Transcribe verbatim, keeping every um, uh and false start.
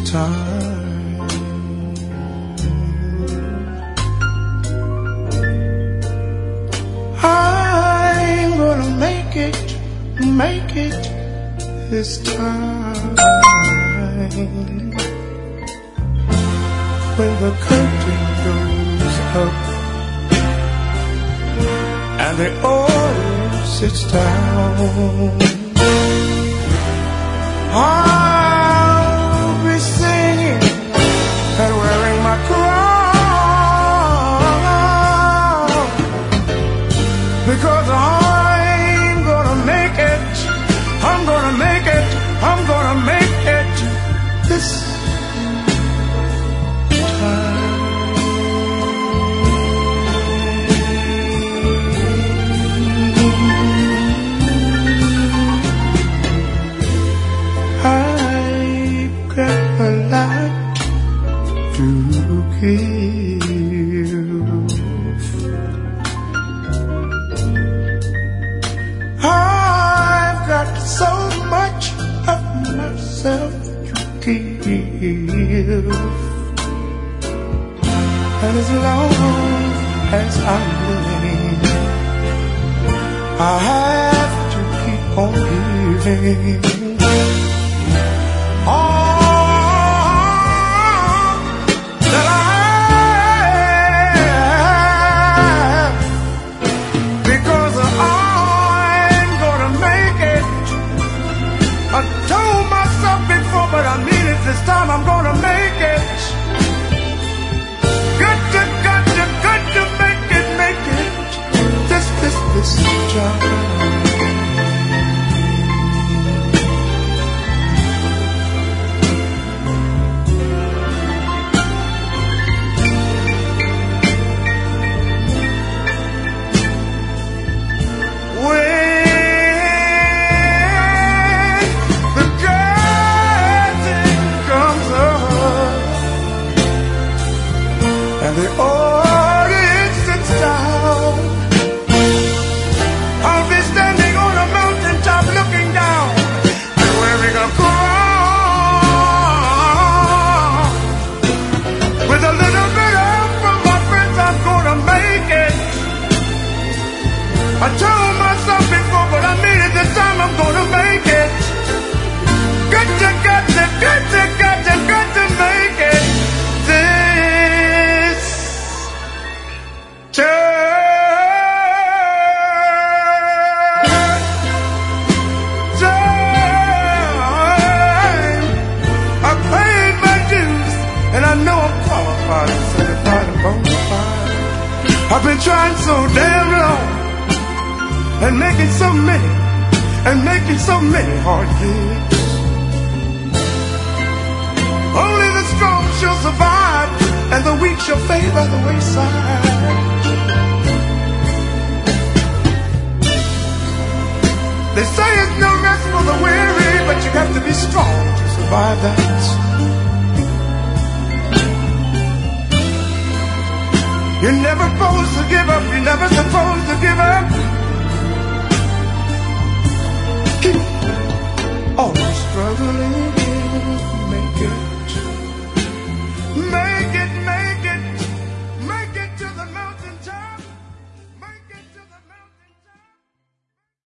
time. I'm gonna make it, make it this time. When the curtain goes up and the audience sits down, I'll be singing and wearing my crown, because I'm gonna make it, I'm gonna make it, I'm gonna make it this I've got so much of myself to give, and as long as I'm living, I have to keep on giving. This time I'm gonna make it. Got to, got to, got to make it, make it. This, this, this time. The audience sits down. I'll be standing on a mountaintop looking down and wearing a crown. With a little bit of help from my friends, I'm gonna make it. I told myself before, but I mean it this time, I'm gonna make it. Got to, got to, got to, got to, got to make it. I've been trying so damn long and making so many and making so many hard years. Only the strong shall survive and the weak shall fade by the wayside. They say it's no rest for the weary, but you have to be strong to survive that. You're never supposed to give up. You're never supposed to give up. Keep on struggling, make it.